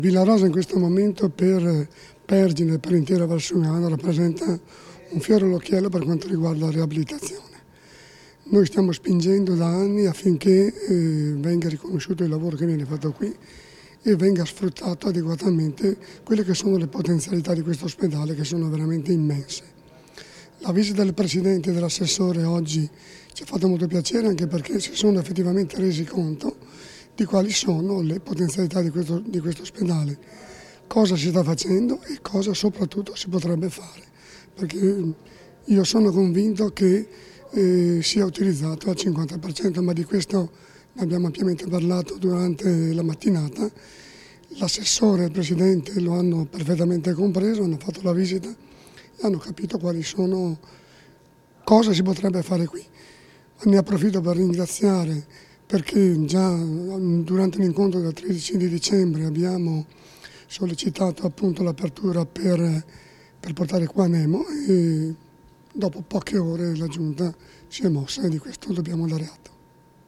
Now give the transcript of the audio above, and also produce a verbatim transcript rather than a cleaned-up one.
Villarosa in questo momento per Pergine e per l'intera Valsugana rappresenta un fiore all'occhiello per quanto riguarda la riabilitazione. Noi stiamo spingendo da anni affinché eh, venga riconosciuto il lavoro che viene fatto qui e venga sfruttato adeguatamente quelle che sono le potenzialità di questo ospedale, che sono veramente immense. La visita del Presidente e dell'assessore oggi ci ha fatto molto piacere, anche perché si sono effettivamente resi conto di quali sono le potenzialità di questo, di questo ospedale, cosa si sta facendo e cosa soprattutto si potrebbe fare, perché io sono convinto che eh, sia utilizzato al cinquanta per cento, ma di questo ne abbiamo ampiamente parlato durante la mattinata. L'assessore e il Presidente lo hanno perfettamente compreso, hanno fatto la visita e hanno capito quali sono, cosa si potrebbe fare qui. Ne approfitto per ringraziare, perché già durante l'incontro del tredici di dicembre abbiamo sollecitato appunto l'apertura per, per portare qua Nemo e dopo poche ore la Giunta si è mossa e di questo dobbiamo dare atto.